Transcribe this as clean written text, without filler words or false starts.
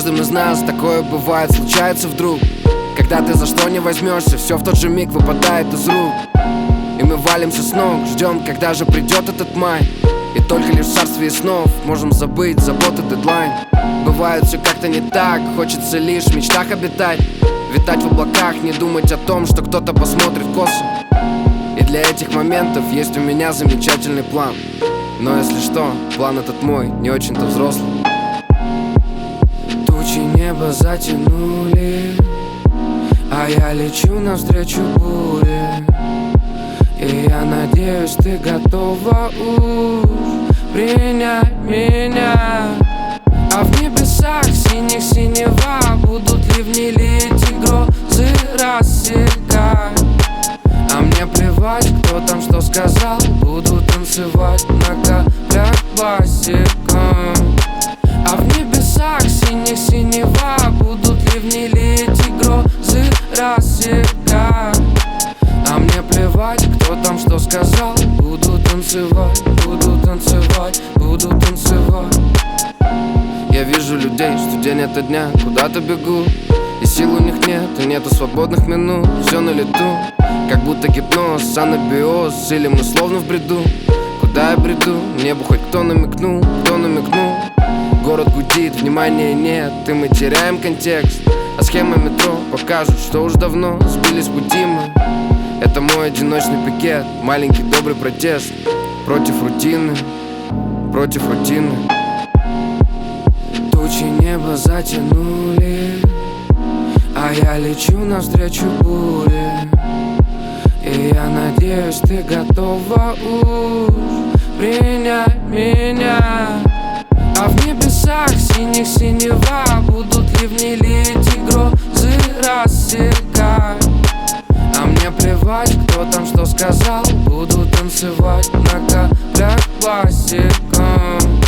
каждым из нас такое бывает, случается вдруг. Когда ты за что не возьмешься, все в тот же миг выпадает из рук. И мы валимся с ног, ждем, когда же придет этот май. И только лишь в царстве снов можем забыть заботы, дедлайн. Бывает все как-то не так, хочется лишь в мечтах обитать. Витать в облаках, не думать о том, что кто-то посмотрит косо. И для этих моментов есть у меня замечательный план. Но если что, план этот мой, не очень-то взрослый. Тучи неба затянули, а я лечу навстречу буре. И я надеюсь, ты готова уж принять меня. А в небесах синих синева будут ливни, лить и грозы рассекать. А мне плевать, кто там что сказал, буду танцевать на каплях босиком. А в небесах синих синева будут ливни, лить и грозы рассекать. А мне плевать, кто там что сказал, буду танцевать, буду танцевать, буду танцевать. Я вижу людей, что день ото дня куда-то бегут, и сил у них нет, и нету свободных минут. Все на лету, как будто гипноз, анабиоз, или мы словно в бреду. Куда я бреду? Мне бы хоть кто намекнул, кто намекнул. Город гудит, внимания нет, и мы теряем контекст. А схема метро покажут, что уж давно сбились с пути мы. Это мой одиночный пикет, маленький добрый протест против рутины, против рутины. Тучи неба затянули, а я лечу навстречу буре. И я надеюсь, ты готова уж принять меня. А в небесах синих синева будут ливни, лить и грозы рассекать. А мне плевать, кто там что сказал, буду танцевать на каплях босиком.